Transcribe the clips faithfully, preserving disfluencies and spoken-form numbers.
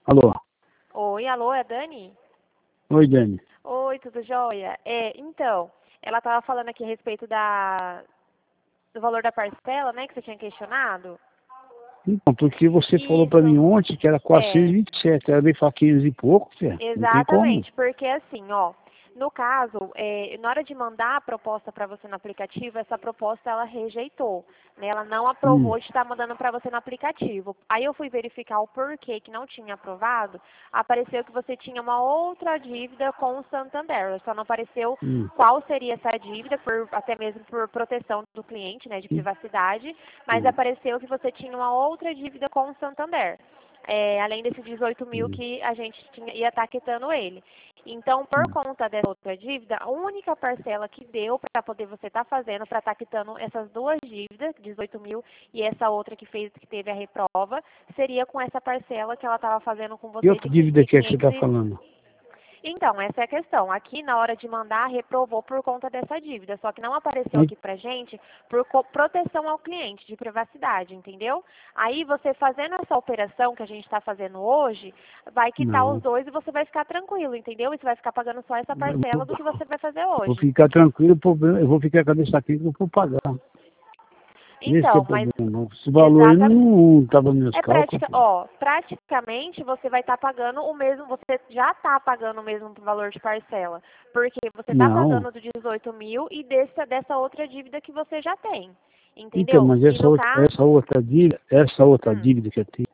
Alô? Oi, alô, é a Dani? Oi, Dani. Oi, tudo jóia? É, então, ela estava falando aqui a respeito da, do valor da parcela, né, que você tinha questionado. Então, porque você falou pra Isso, mim ontem que era quatrocentos e é, vinte e sete, era bem quinhentos e pouco, filha. Não tem como. exatamente, porque assim, ó, no caso, é, na hora de mandar a proposta para você no aplicativo, essa proposta ela rejeitou, né? Ela não Hum, aprovou de estar mandando para você no aplicativo. Aí eu fui verificar o porquê que não tinha aprovado, apareceu que você tinha uma outra dívida com o Santander, só não apareceu hum, qual seria essa dívida, por, até mesmo por proteção do cliente, né, de hum, privacidade, mas hum, apareceu que você tinha uma outra dívida com o Santander. É, além desses dezoito mil hum, que a gente tinha, ia estar quitando ele. Então, por hum. conta dessa outra dívida, a única parcela que deu para poder você estar fazendo, para estar quitando essas duas dívidas, dezoito mil, e essa outra que fez, que teve a reprova, seria com essa parcela que ela estava fazendo com E você outra de, qui- dívida de que é que você quinhentos tá e... falando? Então, essa é a questão. Aqui, na hora de mandar, reprovou por conta dessa dívida. Só que não apareceu Aí, aqui pra gente por co- proteção ao cliente, de privacidade, entendeu? Aí, você fazendo essa operação que a gente está fazendo hoje, vai quitar os não. dois e você vai ficar tranquilo, entendeu? E você vai ficar pagando só essa Eu parcela do vou, que você vai fazer vou hoje. ficar tranquilo, o problema, eu vou ficar com a cabeça quente que eu vou pagar. Esse que é o Então, mas problema. Esse valor ele exatamente. não estava nos meus É cálculos, prática, filho. ó, praticamente você vai estar pagando o mesmo, você já está pagando o mesmo valor de parcela, porque você está Não. pagando do dezoito mil e dessa, dessa outra dívida que você já tem, Então, entendeu? mas E essa no outra, caso, essa outra dívida, essa outra hum, dívida que eu tenho,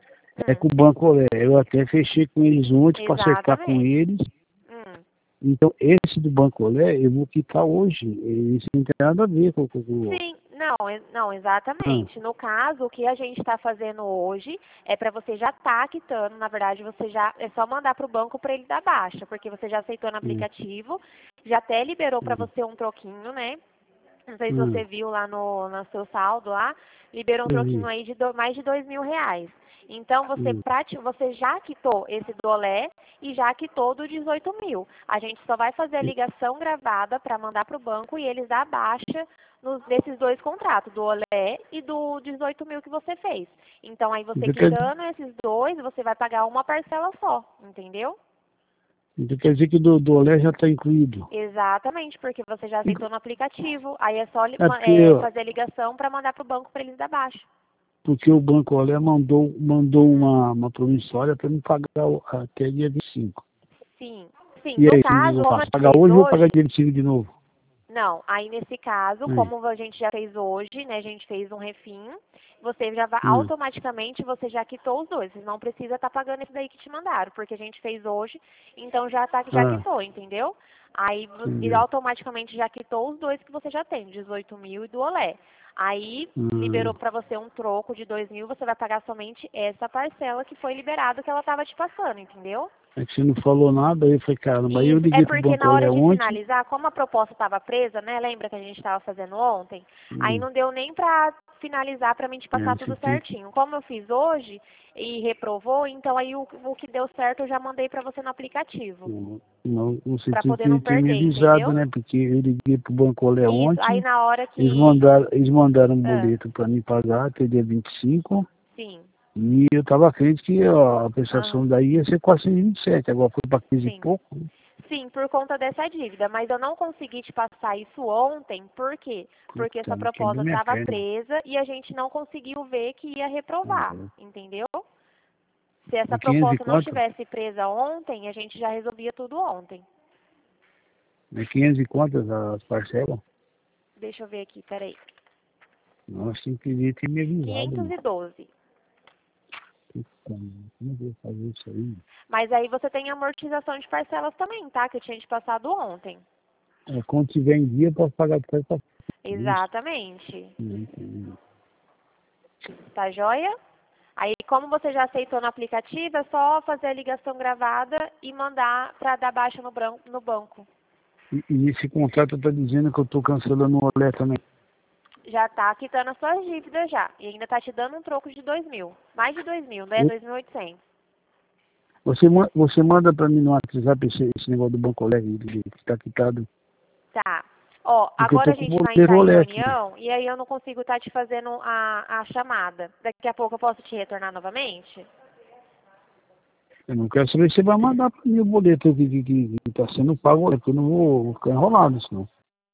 é hum, com o Banco Olé. Eu até fechei com eles ontem para acertar com exatamente, eles. hum. Então, esse do Banco Olé, eu vou quitar hoje. Isso não tem nada a ver com o... Sim, não, e- não, Ah, exatamente. No caso, o que a gente está fazendo hoje é para você já estar quitando, na verdade, você já é só mandar para o banco para ele dar baixa, porque você já aceitou no hum, aplicativo, já até liberou para hum, você um troquinho, né? Não sei se você hum, viu lá no, no seu saldo lá, liberou um eu troquinho vi. aí de do- mais de dois mil reais. Então você, Hum. prati, você já quitou esse do Olé e já quitou do dezoito mil. A gente só vai fazer a E- ligação gravada para mandar para o banco e eles dar baixa nos, nesses dois contratos, do Olé e do dezoito mil que você fez. Então aí você Então quer, quitando esses dois, você vai pagar uma parcela só, entendeu? então quer dizer que do, do Olé já está incluído. Exatamente, porque você já aceitou no aplicativo. Aí é só li- É ma- porque, é, fazer a ligação para mandar para o banco para eles dar baixa. porque o Banco Olé mandou, mandou Hum, uma, uma promissória para me pagar o- até dia vinte e cinco. sim, sim. E No aí, como caso, eu como a faço? gente Pagar fez hoje ou pagar hoje, dia vinte e cinco de novo? não. Aí nesse caso, Aí, como a gente já fez hoje, né? A gente fez um refim, você já vai hum, automaticamente você já quitou os dois. Você não precisa estar pagando esse daí que te mandaram, porque a gente fez hoje, então já tá, já ah, quitou, entendeu? Aí vo- e entendeu. automaticamente já quitou os dois que você já tem, dezoito mil e do Olé. Aí liberou Hum, para você um troco de dois mil, você vai pagar somente essa parcela que foi liberada que ela estava te passando, entendeu? é que você não falou nada, aí eu falei, caramba, aí eu Isso, é liguei pro porque Banco na hora Olé de ontem, finalizar, como a proposta estava presa, né? Lembra que a gente estava fazendo ontem? Aí hum, não deu nem para finalizar para mim te é, passar você tudo tem que, certinho. Como eu fiz hoje e reprovou, então aí o, o que deu certo eu já mandei para você no aplicativo, não, não, você para tinha poder não que ter me perder, avisado, entendeu? né, porque eu liguei pro Banco Olé Isso, aí ontem, na hora eles que... mandaram, eles mandaram um Ah, boleto para me pagar até dia vinte e cinco, sim, e eu tava crente que ó, a prestação aham, daí ia ser quatrocentos e vinte e sete, agora foi para quinze e sim. pouco, né? Sim, por conta dessa dívida, mas eu não consegui te passar isso ontem, por quê? Porque Puta, essa me quebrou proposta minha estava perna. presa e a gente não conseguiu ver que ia reprovar, Uhum. entendeu? Se essa É quinhentos e proposta não quanto? tivesse presa ontem, a gente já resolvia tudo ontem. É quinhentos e quantas as parcelas? Deixa eu ver aqui, peraí. Nossa, tem que ter me avisado, quinhentos mano. e doze. Puta, mano, como eu vou fazer isso aí? Mas aí você tem amortização de parcelas também, tá? Que eu tinha te passado ontem. É, quando tiver em dia, eu posso pagar de trás pra frente. Exatamente. Não entendi. Tá joia? Aí, como você já aceitou no aplicativo, é só fazer a ligação gravada e mandar para dar baixa no, bran- no banco. E, e esse contrato tá dizendo que eu tô cancelando o Olé também. Já tá quitando as suas dívidas já. E ainda tá te dando um troco de dois mil. Mais de dois mil, né? Eu- Dois mil e oitocentos. Você, ma- você manda pra mim no WhatsApp esse, esse negócio do Banco Olé que que tá quitado. Tá. Ó, Porque eu agora tô a com o gente vai boleiro entrar em Olé aqui. reunião e aí eu não consigo estar te fazendo a, a chamada. Daqui a pouco eu posso te retornar novamente? Eu não quero saber se você vai mandar para mim o boleto que está sendo pago, porque eu não vou, vou ficar enrolado, senão.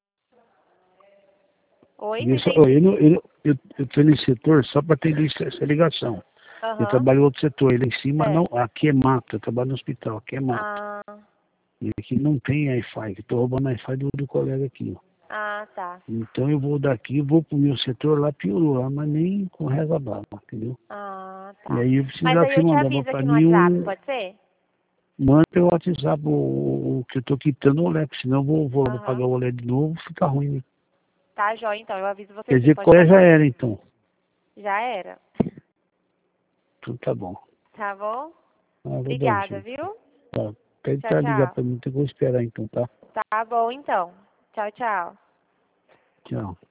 Oi, Eu, não só- entendi. eu, eu, eu, eu tô nesse setor só para atender essa, essa ligação. Eu Aham, trabalho em outro setor, ele em cima não, certo. aqui é mato, eu trabalho no hospital, aqui é mato. Ah, E aqui não tem Wi-Fi, que estou roubando Wi-Fi do, do colega aqui, ó. ah, tá. Então eu vou daqui, vou pro meu setor lá, piorou lá, mas nem com reza brava, entendeu? Ah, E tá. aí eu Mas precisava aí que você eu te mandava aviso para aqui no mim WhatsApp, um. pode ser? Manda pelo WhatsApp o, o que eu tô quitando o olé, porque senão eu vou, vou, vou pagar Aham. o olé de novo, fica ruim, né? Tá, jóia, então. Eu aviso você Quer sim, dizer, pode qual é já mandar. era então. Já era. Tudo tá bom. Tá bom? Ah, vou dar um Obrigada, jeito. viu? Tá. Pede Tchau, pra ligar tchau. pra mim, então eu vou esperar então, tá? Tá bom, então. Tchau, tchau. Tchau.